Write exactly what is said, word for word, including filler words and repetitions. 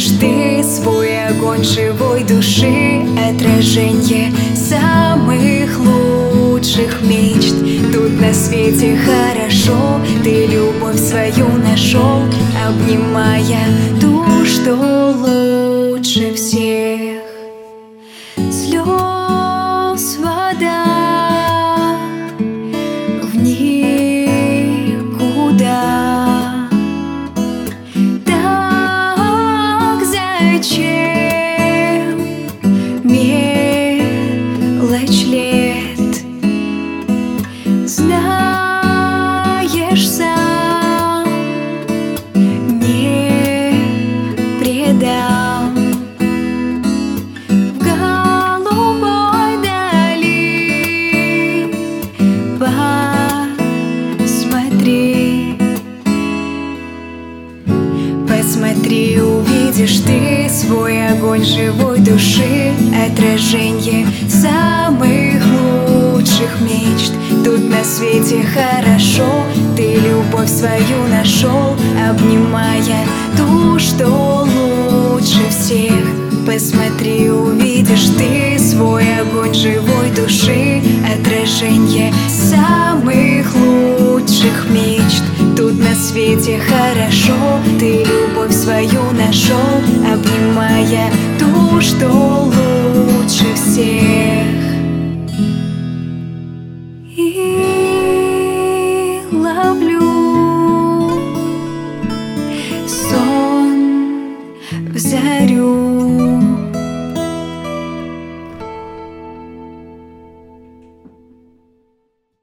увидишь ты свой огонь живой души, отражение самых лучших мечт. Тут на свете хорошо, ты любовь свою нашел, обнимая ту, что лучше всех. Слез вода в никуда. Так зачем мелочь лет? Знаешь сам, не предам. В голубой дали посмотри, посмотри, увидишь ты свой огонь живой души, отражение самых лучших мечт. Тут на свете хорошо, ты любовь свою нашел, обнимая ту, что лучше всех. Посмотри, увидишь ты свой огонь живой души, отражение самых лучших мечт. Тут на свете хорошо, ты любовь свою нашел, обнимая ту, что лучше всех.